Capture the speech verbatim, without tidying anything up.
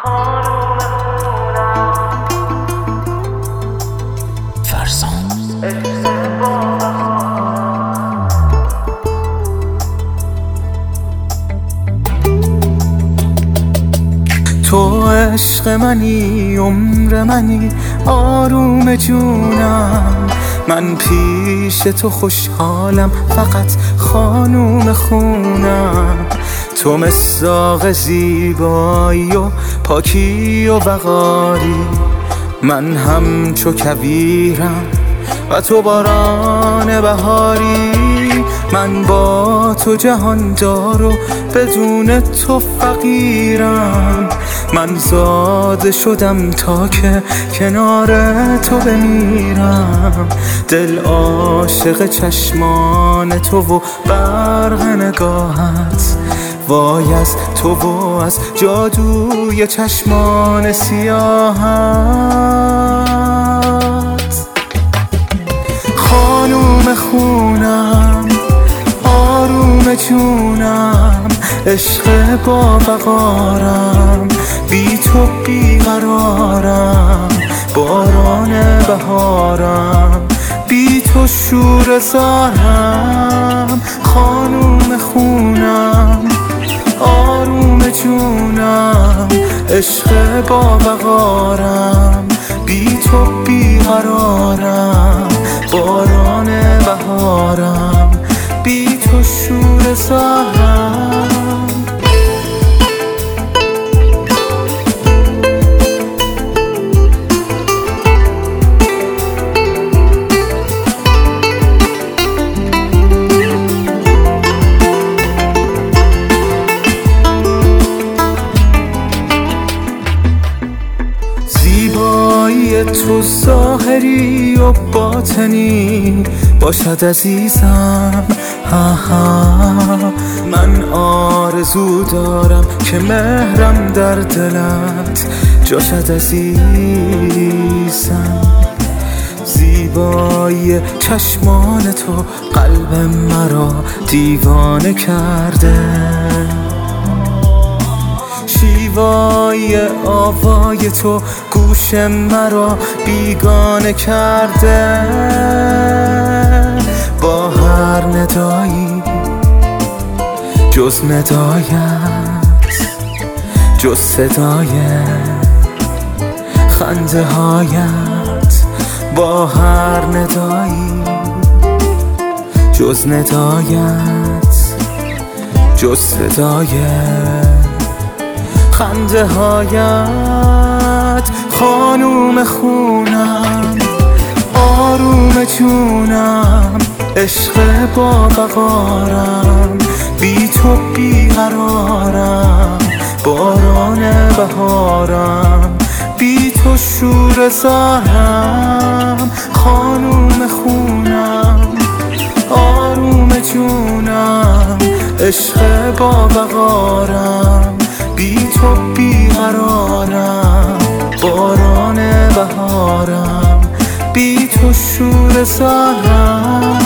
تو عشق منی، عمر منی، آروم جونم. من پیش تو خوشحالم، فقط خانوم خونم. تو مصداق زیبایی و پاکی و وقاری، من همچو کویرم و تو باران بهاری. من با تو جهاندار و بدون تو فقیرم. من زاده شدم تا که کنار تو بمیرم. دل عاشق چشمان تو و برق نگاهت، وای از تو و از جادوی چشمان سیاهت. خانوم خونم، آروم جونم، عشق با وقارم، بی تو بیقرارم، باران بهارم، بی تو شور زارم. خانوم خونم، آروم جونم، عشق با وقارم، بی تو بیقرارم، باران بهارم، بی تو شور زارم. زیبایی تو ظاهری و باطنی باشد عزیزم. ها ها من آرزو دارم که مهرم در دلت جاشد عزیزم. زیبایی چشمان تو قلب مرا دیوانه کرده، شیوای آوای تو گوش مرا بیگانه کرده. با هر ندایی جز ندایت، جز صدای خنده هایت، با هر ندایی جز ندایت، جز صدای خنده هایت. خانوم خونم، آروم جونم، عشق با وقارم، بی تو بیقرارم، باران بهارم، بی تو شور زارم. خانوم خونم، آروم جونم، عشق با وقارم، بی تو بیقرارم، باران بهارم، بی تو شور زارم.